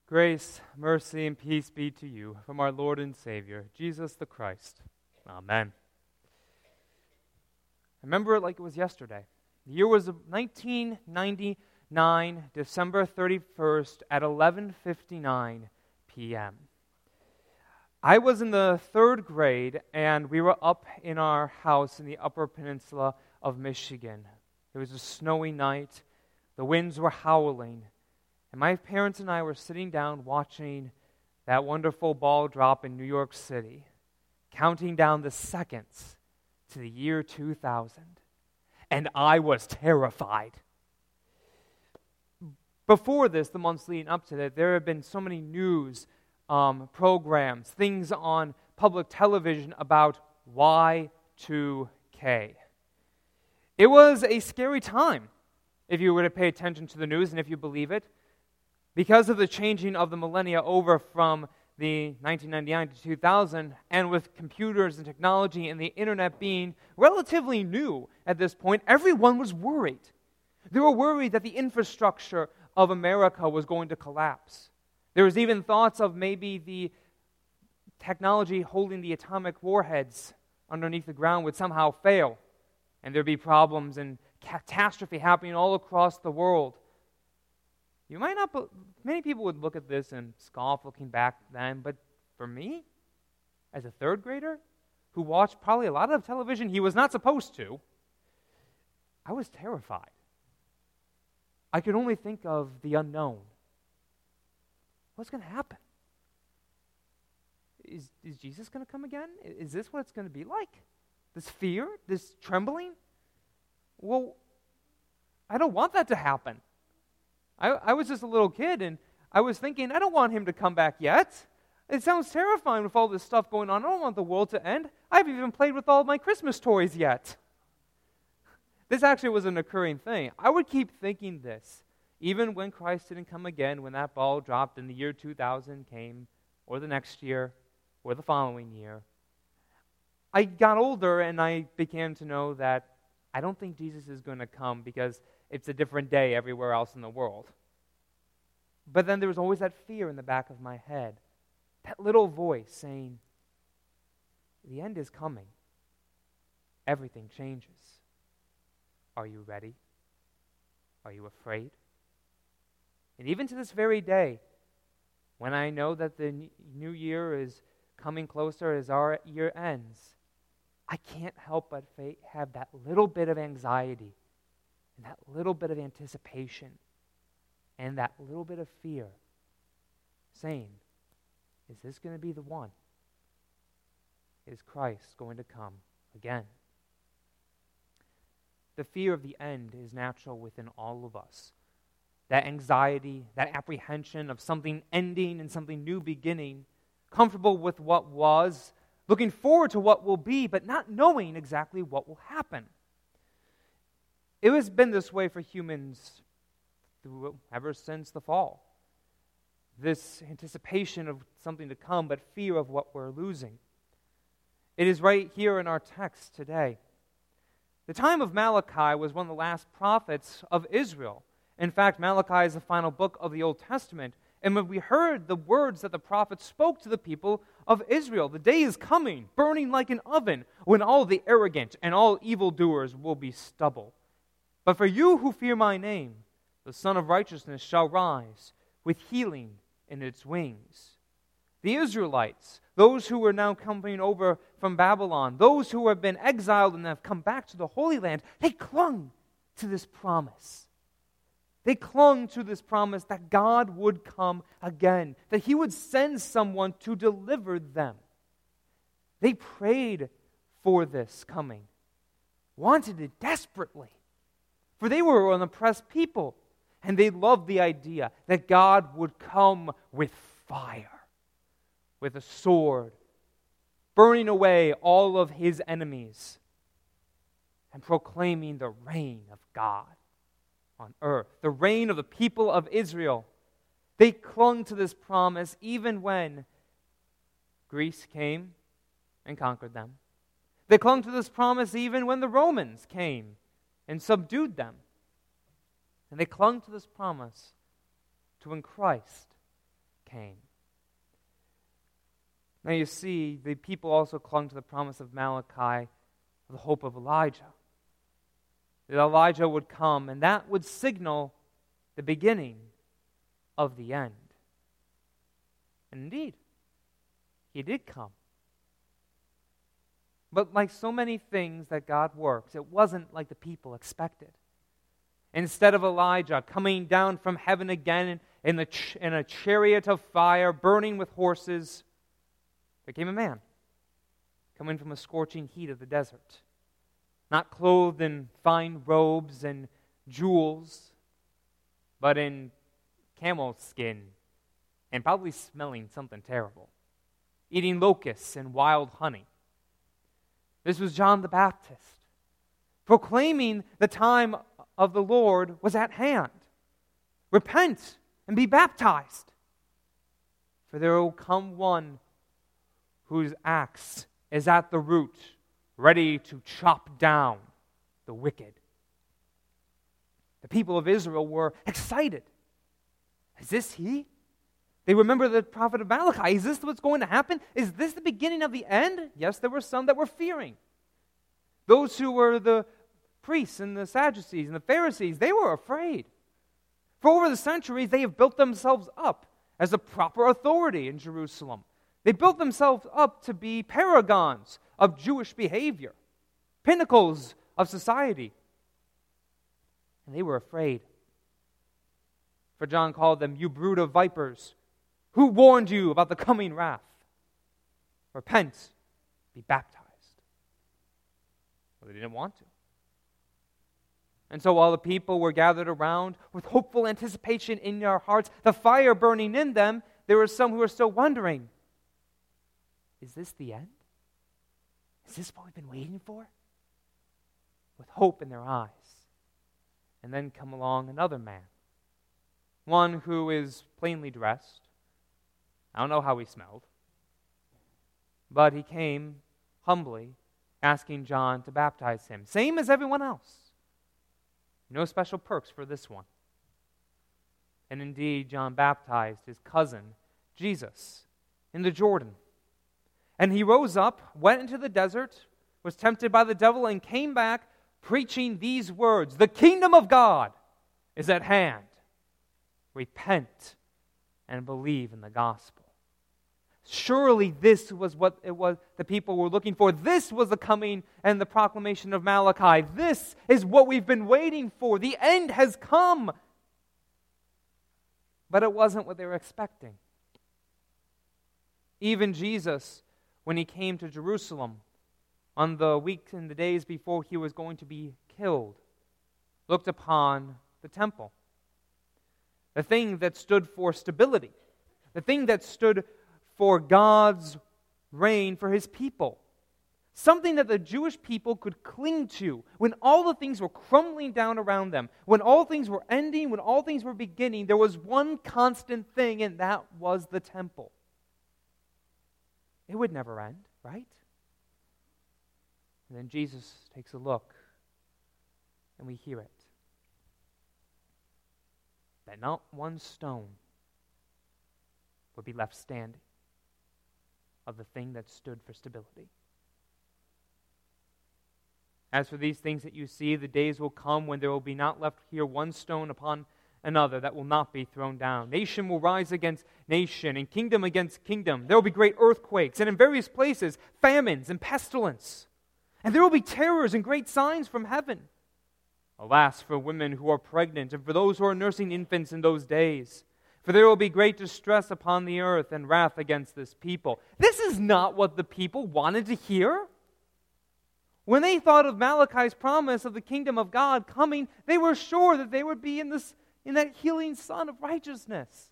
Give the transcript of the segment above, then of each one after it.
Grace, mercy, and peace be to you from our Lord and Savior, Jesus the Christ. Amen. I remember it like it was yesterday. The year was 1999, December 31st at 11:59 p.m. I was in the third grade, and we were up in our house in the Upper Peninsula of Michigan. It was a snowy night. The winds were howling. And my parents and I were sitting down watching that wonderful ball drop in New York City, counting down the seconds to the year 2000. And I was terrified. Before this, the months leading up to that, there have been so many news programs, things on public television about Y2K. It was a scary time, if you were to pay attention to the news and if you believe it. Because of the changing of the millennia over from the 1999 to 2000, and with computers and technology and the internet being relatively new at this point, everyone was worried. They were worried that the infrastructure of America was going to collapse. There was even thoughts of maybe the technology holding the atomic warheads underneath the ground would somehow fail, and there'd be problems and catastrophe happening all across the world. You might not, many people would look at this and scoff looking back then, but for me, as a third grader, who watched probably a lot of television he was not supposed to, I was terrified. I could only think of the unknown. What's going to happen? Is Jesus going to come again? Is this what it's going to be like? This fear? This trembling? Well, I don't want that to happen. I was just a little kid, and I was thinking, I don't want him to come back yet. It sounds terrifying with all this stuff going on. I don't want the world to end. I haven't even played with all my Christmas toys yet. This actually was an occurring thing. I would keep thinking this, even when Christ didn't come again, when that ball dropped and the year 2000 came, or the next year, or the following year. I got older, and I began to know that I don't think Jesus is going to come because it's a different day everywhere else in the world. But then there was always that fear in the back of my head, that little voice saying, the end is coming. Everything changes. Are you ready? Are you afraid? And even to this very day, when I know that the new year is coming closer as our year ends, I can't help but have that little bit of anxiety and that little bit of anticipation and that little bit of fear, saying, is this going to be the one? Is Christ going to come again? The fear of the end is natural within all of us. That anxiety, that apprehension of something ending and something new beginning, comfortable with what was, looking forward to what will be, but not knowing exactly what will happen. It has been this way for humans ever since the fall. This anticipation of something to come, but fear of what we're losing. It is right here in our text today. The time of Malachi was one of the last prophets of Israel. In fact, Malachi is the final book of the Old Testament. And when we heard the words that the prophet spoke to the people of Israel, the day is coming, burning like an oven, when all the arrogant and all evildoers will be stubble. But for you who fear my name, the Son of Righteousness shall rise with healing in its wings. The Israelites, those who are now coming over from Babylon, those who have been exiled and have come back to the Holy Land, they clung to this promise. They clung to this promise that God would come again, that He would send someone to deliver them. They prayed for this coming, wanted it desperately, for they were an oppressed people, and they loved the idea that God would come with fire, with a sword, burning away all of His enemies, and proclaiming the reign of God on earth, the reign of the people of Israel. They clung to this promise even when Greece came and conquered them. They clung to this promise even when the Romans came and subdued them. And they clung to this promise to when Christ came. Now you see, the people also clung to the promise of Malachi, the hope of Elijah. That Elijah would come, and that would signal the beginning of the end. And indeed, he did come. But like so many things that God works, it wasn't like the people expected. Instead of Elijah coming down from heaven again in a chariot of fire, burning with horses, there came a man coming from a scorching heat of the desert, not clothed in fine robes and jewels, but in camel skin and probably smelling something terrible, eating locusts and wild honey. This was John the Baptist, proclaiming the time of the Lord was at hand. Repent and be baptized, for there will come one whose axe is at the root, ready to chop down the wicked. The people of Israel were excited. Is this he? They remember the prophet of Malachi. Is this what's going to happen? Is this the beginning of the end? Yes, there were some that were fearing. Those who were the priests and the Sadducees and the Pharisees, they were afraid. For over the centuries, they have built themselves up as a proper authority in Jerusalem. They built themselves up to be paragons of Jewish behavior, pinnacles of society. And they were afraid. For John called them, "You brood of vipers, who warned you about the coming wrath? Repent, be baptized." Well, they didn't want to. And so while the people were gathered around with hopeful anticipation in their hearts, the fire burning in them, there were some who were still wondering, is this the end? Is this what we've been waiting for? With hope in their eyes. And then come along another man, one who is plainly dressed. I don't know how he smelled, but he came humbly asking John to baptize him, same as everyone else. No special perks for this one. And indeed, John baptized his cousin, Jesus, in the Jordan. And he rose up, went into the desert, was tempted by the devil, and came back preaching these words, "The kingdom of God is at hand. Repent and believe in the gospel." Surely this was what it was the people were looking for. This was the coming and the proclamation of Malachi. This is what we've been waiting for. The end has come. But it wasn't what they were expecting. Even Jesus, when he came to Jerusalem on the weeks and the days before he was going to be killed, looked upon the temple, the thing that stood for stability, the thing that stood for God's reign for his people. Something that the Jewish people could cling to when all the things were crumbling down around them, when all things were ending, when all things were beginning. There was one constant thing, and that was the temple. It would never end, right? And then Jesus takes a look, and we hear it. That not one stone would be left standing of the thing that stood for stability. As for these things that you see, the days will come when there will be not left here one stone upon another that will not be thrown down. Nation will rise against nation, and kingdom against kingdom. There will be great earthquakes, and in various places, famines and pestilence. And there will be terrors and great signs from heaven. Alas, for women who are pregnant, and for those who are nursing infants in those days. For there will be great distress upon the earth and wrath against this people. This is not what the people wanted to hear. When they thought of Malachi's promise of the kingdom of God coming, they were sure that they would be in that healing sun of righteousness.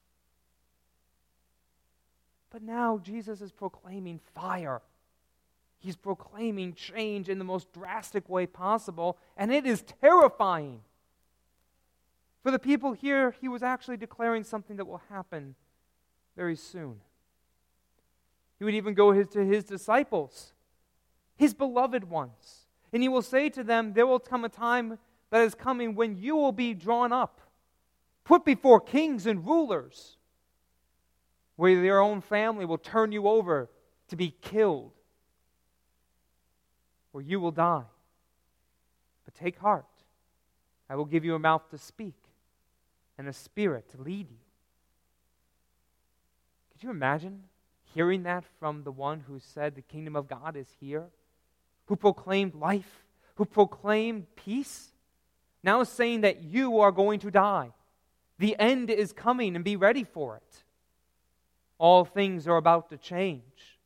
But now Jesus is proclaiming fire. He's proclaiming change in the most drastic way possible, and it is terrifying. For the people here, he was actually declaring something that will happen very soon. He would even go to his disciples, his beloved ones, and he will say to them, there will come a time that is coming when you will be drawn up, put before kings and rulers, where your own family will turn you over to be killed, where you will die. But take heart. I will give you a mouth to speak and a spirit to lead you. Could you imagine hearing that from the one who said the kingdom of God is here? Who proclaimed life? Who proclaimed peace? Now saying that you are going to die. The end is coming, and be ready for it. All things are about to change.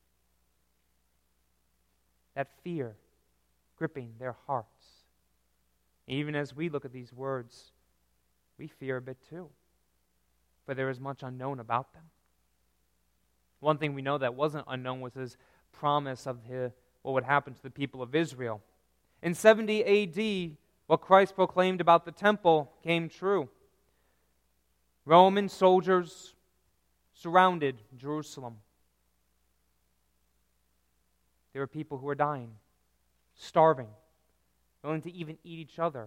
That fear gripping their hearts. Even as we look at these words, we fear a bit too, for there is much unknown about them. One thing we know that wasn't unknown was his promise of what would happen to the people of Israel. In 70 A.D., what Christ proclaimed about the temple came true. Roman soldiers surrounded Jerusalem. There were people who were dying, starving, willing to even eat each other.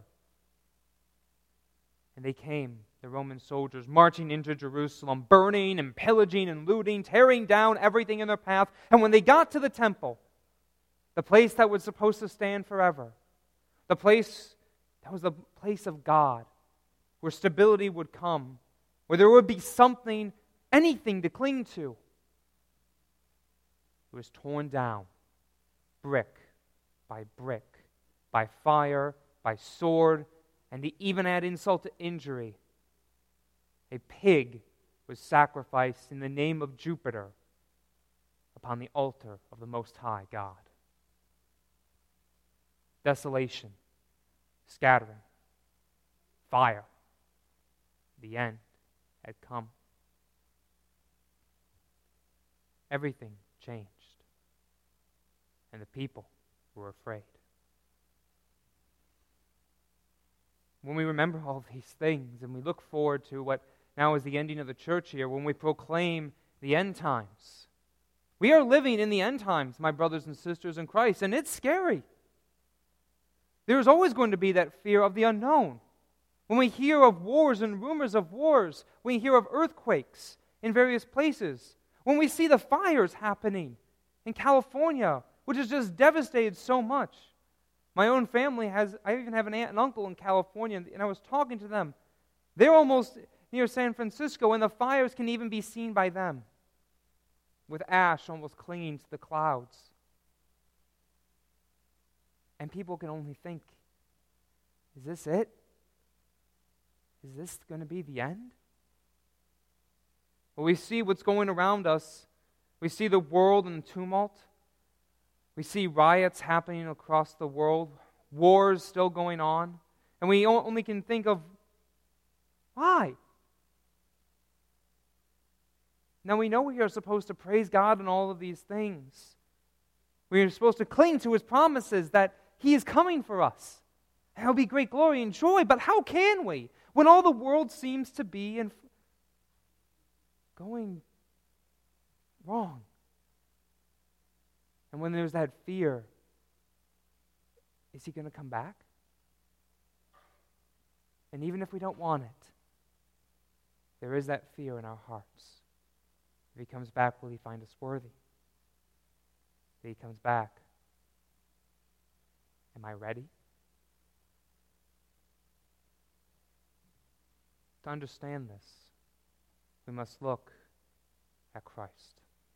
And they came, the Roman soldiers, marching into Jerusalem, burning and pillaging and looting, tearing down everything in their path. And when they got to the temple, the place that was supposed to stand forever, the place that was the place of God, where stability would come, where there would be something, anything to cling to, it was torn down, brick by brick, by fire, by sword, and to even add insult to injury, a pig was sacrificed in the name of Jupiter upon the altar of the Most High God. Desolation, scattering, fire. The end had come. Everything changed, and the people were afraid. When we remember all these things and we look forward to what now is the ending of the church here, when we proclaim the end times, we are living in the end times, my brothers and sisters in Christ, and it's scary. There is always going to be that fear of the unknown. When we hear of wars and rumors of wars, when we hear of earthquakes in various places, when we see the fires happening in California, which has just devastated so much. My own family I even have an aunt and uncle in California, and I was talking to them. They're almost near San Francisco, and the fires can even be seen by them, with ash almost clinging to the clouds. And people can only think, is this it? Is this going to be the end? Well, we see what's going around us. We see the world in tumult. We see riots happening across the world, wars still going on, and we only can think of, why? Now we know we are supposed to praise God in all of these things. We are supposed to cling to His promises that He is coming for us. And there will be great glory and joy, but how can we when all the world seems to be going wrong? And when there's that fear, is He going to come back? And even if we don't want it, there is that fear in our hearts. If He comes back, will He find us worthy? If He comes back, am I ready? To understand this, we must look at Christ.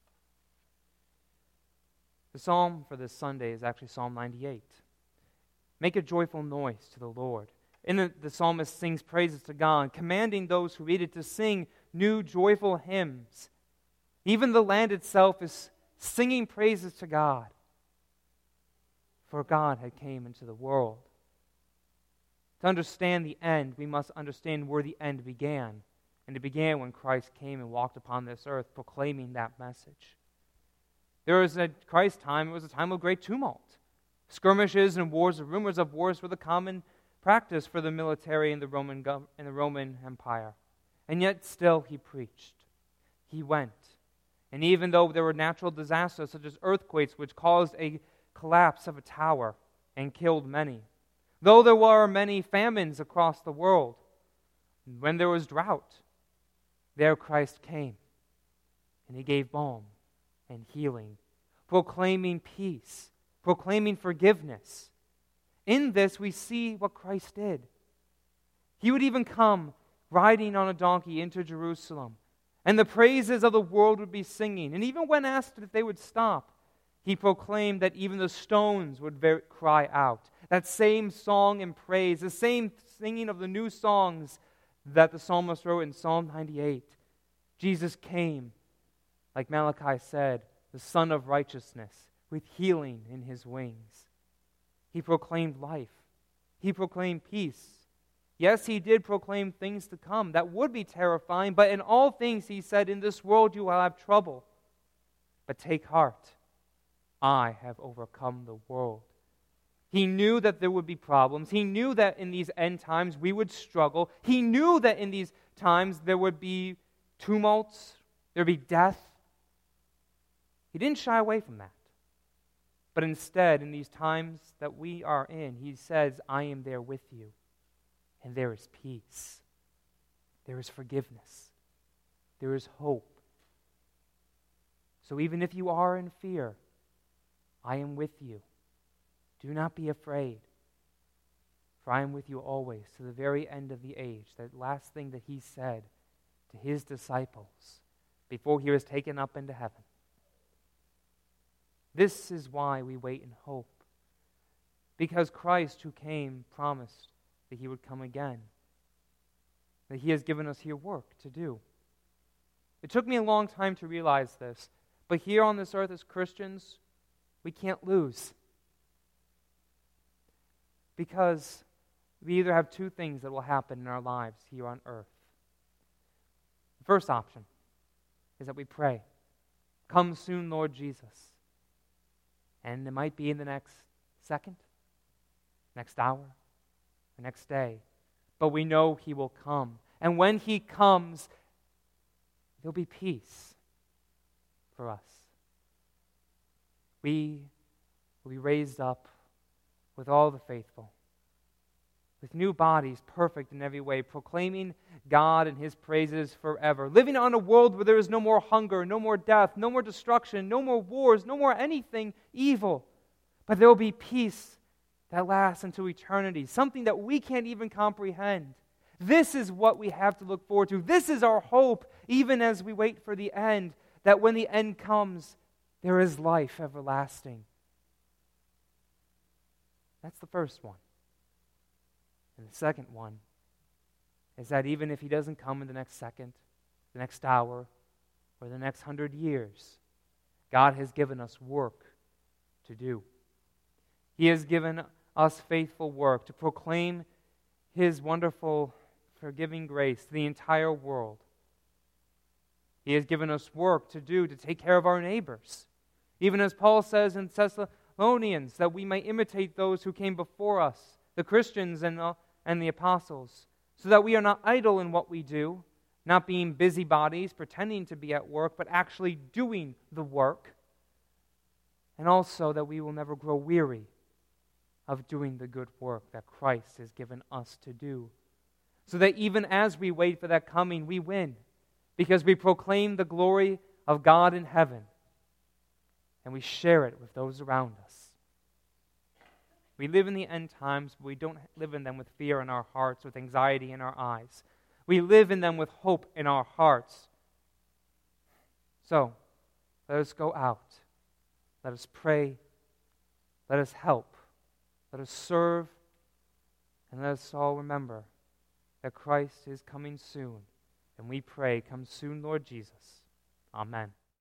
The psalm for this Sunday is actually Psalm 98. Make a joyful noise to the Lord. In it, the psalmist sings praises to God, commanding those who read it to sing new joyful hymns. Even the land itself is singing praises to God. For God had came into the world. To understand the end, we must understand where the end began. And it began when Christ came and walked upon this earth, proclaiming that message. There was at Christ's time, it was a time of great tumult. Skirmishes and wars, rumors of wars were the common practice for the military in the Roman Empire. And yet still He preached. He went. And even though there were natural disasters such as earthquakes which caused a collapse of a tower and killed many, though there were many famines across the world, when there was drought, there Christ came and he gave balm and healing, proclaiming peace, proclaiming forgiveness. In this, we see what Christ did. He would even come riding on a donkey into Jerusalem, and the praises of the world would be singing. And even when asked if they would stop, he proclaimed that even the stones would cry out. That same song and praise, the same singing of the new songs that the psalmist wrote in Psalm 98. Jesus came, like Malachi said, the Son of Righteousness, with healing in his wings. He proclaimed life. He proclaimed peace. Yes, he did proclaim things to come that would be terrifying, but in all things he said, in this world you will have trouble. But take heart, I have overcome the world. He knew that there would be problems. He knew that in these end times we would struggle. He knew that in these times there would be tumults, there would be death. He didn't shy away from that. But instead, in these times that we are in, he says, I am there with you. And there is peace. There is forgiveness. There is hope. So even if you are in fear, I am with you. Do not be afraid. For I am with you always to the very end of the age. That last thing that he said to his disciples before he was taken up into heaven. This is why we wait in hope. Because Christ who came promised that he would come again. That he has given us here work to do. It took me a long time to realize this, but here on this earth as Christians, we can't lose. Because we either have two things that will happen in our lives here on earth. The first option is that we pray, come soon, Lord Jesus. And it might be in the next second, next hour, the next day. But we know he will come. And when he comes, there'll be peace for us. We will be raised up with all the faithful, with new bodies, perfect in every way, proclaiming God and his praises forever, living on a world where there is no more hunger, no more death, no more destruction, no more wars, no more anything evil. But there will be peace that lasts until eternity, something that we can't even comprehend. This is what we have to look forward to. This is our hope, even as we wait for the end, that when the end comes, there is life everlasting. That's the first one. And the second one is that even if he doesn't come in the next second, the next hour, or the next 100 years, God has given us work to do. He has given us faithful work to proclaim his wonderful forgiving grace to the entire world. He has given us work to do to take care of our neighbors. Even as Paul says in Thessalonians, that we may imitate those who came before us, the Christians and the apostles, so that we are not idle in what we do, not being busybodies, pretending to be at work, but actually doing the work, and also that we will never grow weary of doing the good work that Christ has given us to do, so that even as we wait for that coming, we win, because we proclaim the glory of God in heaven, and we share it with those around us. We live in the end times, but we don't live in them with fear in our hearts, with anxiety in our eyes. We live in them with hope in our hearts. So, let us go out. Let us pray. Let us help. Let us serve. And let us all remember that Christ is coming soon. And we pray, come soon, Lord Jesus. Amen.